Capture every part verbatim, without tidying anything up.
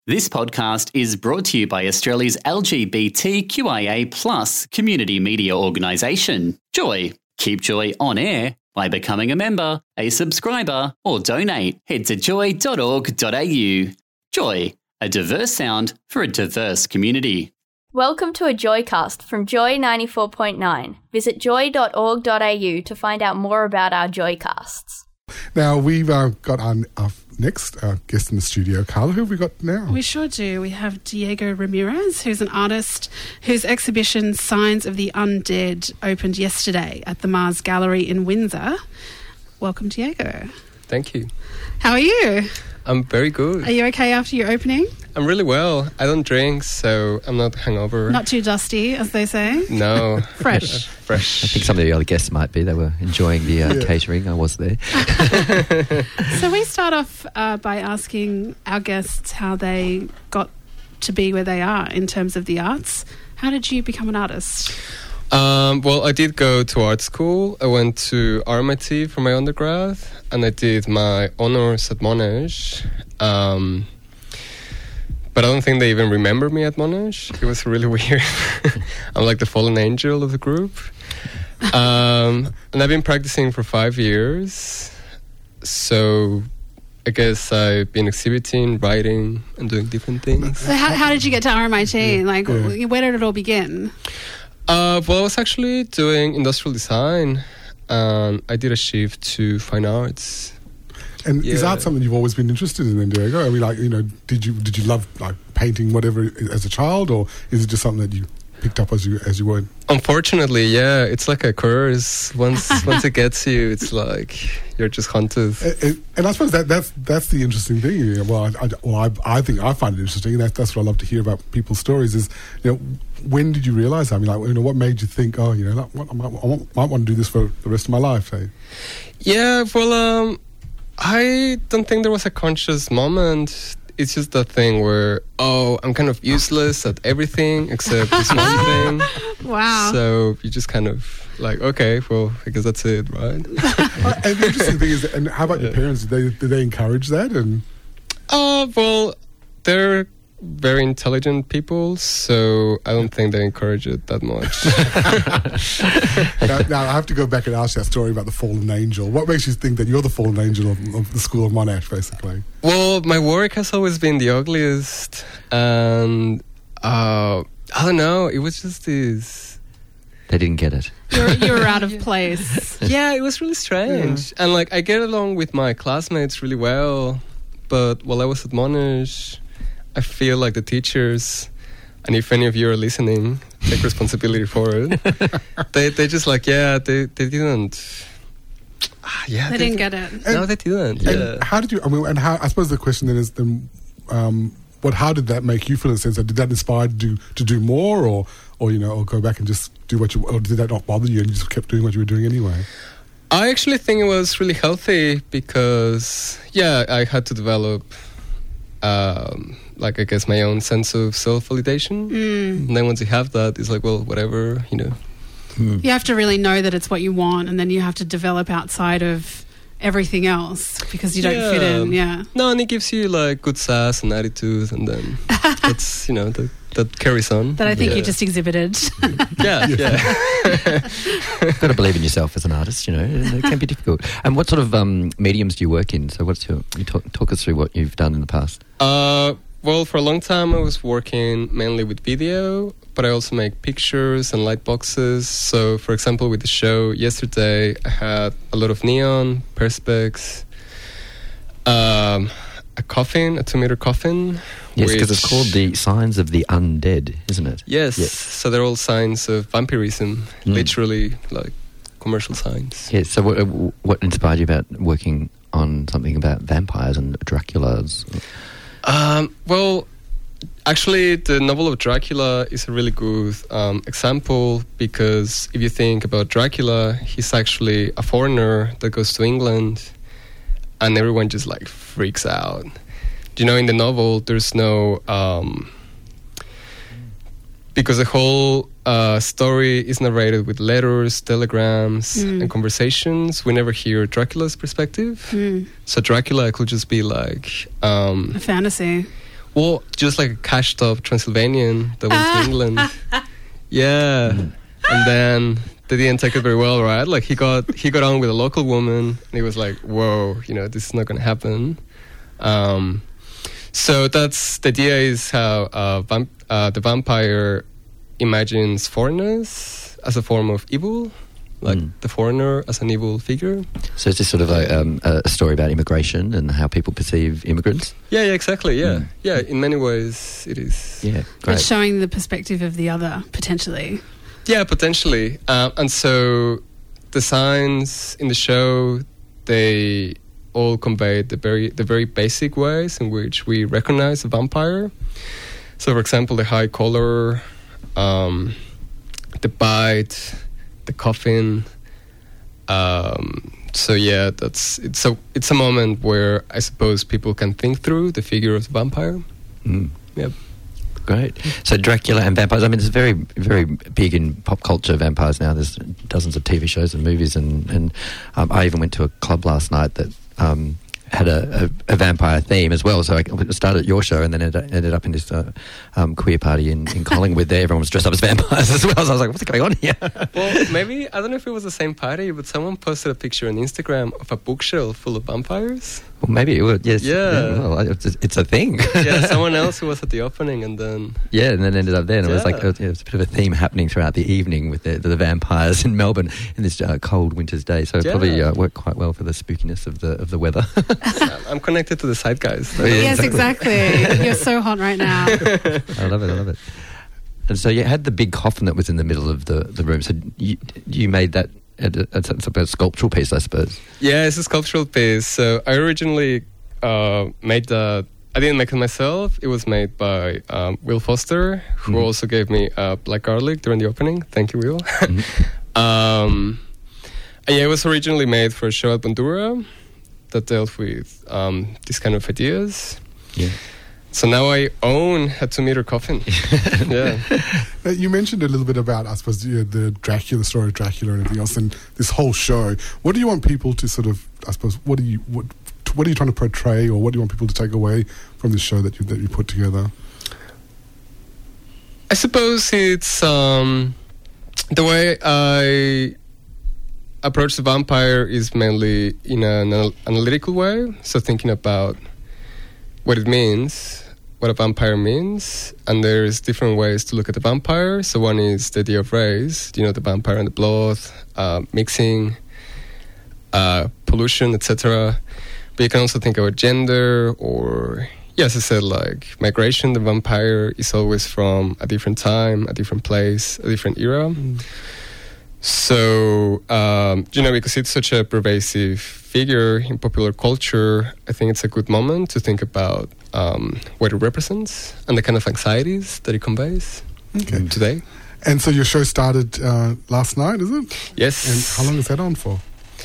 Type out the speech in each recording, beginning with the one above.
This podcast is brought to you by Australia's L G B T Q I A plus community media organisation, Joy. Keep Joy on air by becoming a member, a subscriber, or donate. Head to joy dot org dot a u. Joy, a diverse sound for a diverse community. Welcome to a Joycast from Joy ninety-four point nine. Visit joy dot org dot a u to find out more about our Joycasts. Now, we've uh, got our, our next uh, guest in the studio. Carla, who have we got now? We sure do. We have Diego Ramirez, who's an artist whose exhibition Signs of the Undead opened yesterday at the Mars Gallery in Windsor. Welcome, Diego. Thank you. How are you? I'm very good. Are you okay after your opening? I'm really well. I don't drink, so I'm not hungover. Not too dusty, as they say? No. Fresh. Fresh. I think some of the other guests might be. They were enjoying the uh, yeah. catering. I was there. So we start off uh, by asking our guests how they got to be where they are in terms of the arts. How did you become an artist? Um, well, I did go to art school. I went to R M I T for my undergrad, and I did my honours at Monash. Um, but I don't think they even remember me at Monash. It was really weird. I'm like the fallen angel of the group. Um, and I've been practicing for five years. So I guess I've been exhibiting, writing, and doing different things. So how, how did you get to R M I T? Yeah. Like, Yeah. where did it all begin? Uh, well, I was actually doing industrial design, and I did a shift to fine arts. And yeah. is art something you've always been interested in, then, Diego? I mean, like, you know, did you did you love like painting, whatever, as a child, or is it just something that you picked up as you as you went? Unfortunately, yeah, it's like a curse. Once once it gets you, it's like you're just haunted. And, and, and I suppose that that's that's the interesting thing. You know, well, I, I, well I, I think I find it interesting, and that's that's what I love to hear about people's stories. Is, you know, when did you realise that? I mean, like, you know, what made you think, oh, you know, that, what, I, might, I want, might want to do this for the rest of my life? Eh? Yeah, well, um, I don't think there was a conscious moment. It's just that thing where, oh, I'm kind of useless at everything except this one thing. Wow. So you just kind of like, okay, well, I guess that's it, right? And the interesting thing is, and how about yeah. your parents? Did they did they encourage that? And uh, well, they're very intelligent people, so I don't think they encourage it that much. now, now I have to go back and ask that story about the fallen angel. What makes you think that you're the fallen angel of, of the School of Monash, basically? Well, my work has always been the ugliest, and uh, I don't know, it was just this... They didn't get it. You're, you were out of place. Yeah, it was really strange. Yeah. And like, I get along with my classmates really well, but while I was at Monash, I feel like the teachers, and if any of you are listening, take responsibility for it. they they just like, yeah, they, they didn't... Ah, yeah, they, they didn't get it. No, they didn't. And yeah. how did you? I mean, and how? I suppose the question then is, then, um, what? How did that make you feel? In the sense that did that inspire you to do, to do more, or, or you know, or go back and just do what you, or did that not bother you and you just kept doing what you were doing anyway? I actually think it was really healthy because, yeah, I had to develop, um, like I guess my own sense of self-validation. Mm. And then once you have that, it's like, well, whatever, you know. You have to really know that it's what you want, and then you have to develop outside of everything else because you don't yeah. fit in. Yeah. No, and it gives you like good sass and attitude, and then that's, you know, that, that carries on. That I think yeah. you just exhibited. yeah, yeah. You've got to believe in yourself as an artist, you know. It can be difficult. And what sort of um, mediums do you work in? So what's your... You talk, talk us through what you've done in the past. Uh, well, for a long time I was working mainly with video, but I also make pictures and light boxes. So, for example, with the show yesterday, I had a lot of neon, perspex, um, a coffin, a two-meter coffin. Yes, because it's called the Signs of the Undead, isn't it? Yes. yes. So they're all signs of vampirism, mm. literally, like commercial signs. Yes. So, what, what inspired you about working on something about vampires and Draculas? Um, well, actually, the novel of Dracula is a really good um, example because if you think about Dracula, he's actually a foreigner that goes to England and everyone just like freaks out. You know, in the novel, there's no... Um, because the whole uh, story is narrated with letters, telegrams, mm. and conversations. We never hear Dracula's perspective. Mm. So Dracula could just be like... Um, a fantasy. Well, just like a cashed up Transylvanian that went to England. Yeah. And then they didn't take it very well, right? Like he got he got on with a local woman and he was like, whoa, you know, this is not going to happen. Um, so that's, the idea is how uh, vamp, uh, the vampire imagines foreigners as a form of evil. Like mm. the foreigner as an evil figure. So it's just sort of like um, a story about immigration and how people perceive immigrants? Yeah, yeah, exactly, yeah. Mm. Yeah, in many ways it is. Yeah, great. It's showing the perspective of the other, potentially. Yeah, potentially. Uh, and so the signs in the show, they all convey the very, the very basic ways in which we recognize a vampire. So, for example, the high color, um, the bite, the coffin. Um, so yeah, that's it's a it's a moment where I suppose people can think through the figure of the vampire. Mm. Yep. Great. So Dracula and vampires. I mean, it's very very big in pop culture. Vampires now. There's dozens of T V shows and movies, and and um, I even went to a club last night that. Um, had a, a, a vampire theme as well, so I started at your show and then ended, ended up in this uh, um, queer party in, in Collingwood there. Everyone was dressed up as vampires as well, so I was like, what's going on here? Well, maybe, I don't know if it was the same party, but someone posted a picture on Instagram of a bookshelf full of vampires. Well, maybe it would, yes. Yeah. yeah well, it's, a, it's a thing. Yeah, someone else who was at the opening and then... Yeah, and then ended up there, and yeah. it was like, it was a bit of a theme happening throughout the evening with the, the vampires in Melbourne in this uh, cold winter's day, so it yeah. probably uh, worked quite well for the spookiness of the of the weather. Yeah, I'm connected to the zeitgeist. Yeah, yes, exactly. You're so hot right now. I love it, I love it. And so you had the big coffin that was in the middle of the, the room, so you, you made that, it's a sculptural piece, I suppose. Yeah, it's a sculptural piece. So I originally uh, made the... I didn't make it myself. It was made by um, Will Foster, who mm-hmm. also gave me uh, black garlic during the opening. Thank you, Will. Mm-hmm. um, and yeah, it was originally made for a show at Bandura that dealt with um, these kind of ideas. Yeah. So now I own a two-meter coffin. Yeah. Uh, you mentioned a little bit about, I suppose, the, the Dracula, the story of Dracula and everything else, and this whole show. What do you want people to sort of, I suppose, what do you... What, What are you trying to portray, or what do you want people to take away from this show that you that you put together? I suppose it's um, the way I approach the vampire is mainly in an anal- analytical way. So thinking about what it means, what a vampire means, and there's different ways to look at the vampire. So one is the idea of race, you know, the vampire and the blood, uh, mixing, uh, pollution, et cetera. But you can also think about gender or, yes, I said, like migration. The vampire is always from a different time, a different place, a different era. Mm. So, um, you know, because it's such a pervasive figure in popular culture, I think it's a good moment to think about um, what it represents and the kind of anxieties that it conveys okay. today. And so your show started uh, last night, is it? Yes. And how long is that on for?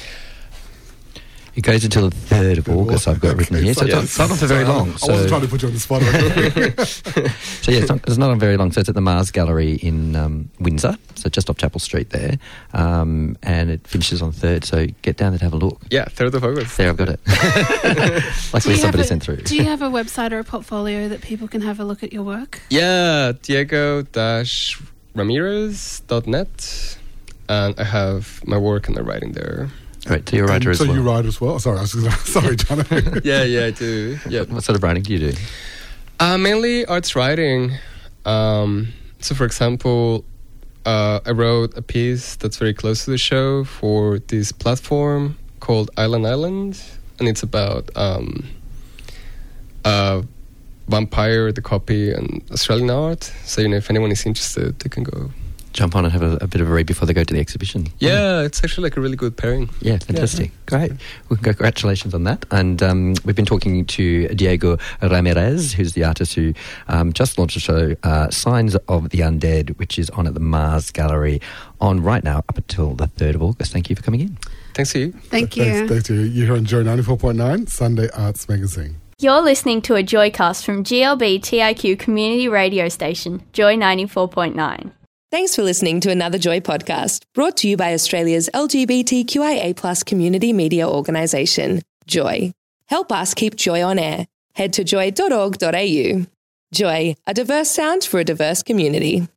It goes until the third of August, I've got okay, written here. So yeah. it's not on for very long. So. I wasn't trying to put you on the spot. So yeah, it's not, it's not on very long. So it's at the Mars Gallery in um, Windsor, so just off Chapel Street there. Um, and it finishes on third, so get down there to have a look. Yeah, third of August. There, I've got it. Luckily somebody a, sent through. Do you have a website or a portfolio that people can have a look at your work? Yeah, Diego Ramirez dot net. And I have my work and the writing there. All right, so you're a writer as so well. So you write as well? Sorry, I was just gonna, sorry, John. yeah, yeah, I do. Yeah. What sort of writing do you do? Uh, mainly arts writing. Um, so, for example, uh, I wrote a piece that's very close to the show for this platform called Island Island, and it's about um, uh, vampire, the copy, and Australian art. So, you know, if anyone is interested, they can go jump on and have a, a bit of a read before they go to the exhibition. Yeah, it's actually like a really good pairing. Yeah, fantastic. Yeah. Great. Well, congratulations on that. And um, we've been talking to Diego Ramirez, who's the artist who um, just launched a show, uh, Signs of the Undead, which is on at the Mars Gallery on right now up until the third of August. Thank you for coming in. Thanks to you. Thank you. Thanks, thanks to you. You're here on Joy ninety-four point nine, Sunday Arts Magazine. You're listening to a Joycast from G L B T I Q community radio station, Joy ninety-four point nine. Thanks for listening to another Joy podcast, brought to you by Australia's L G B T Q I A plus community media organisation, Joy. Help us keep Joy on air. Head to joy dot org dot a u. Joy, a diverse sound for a diverse community.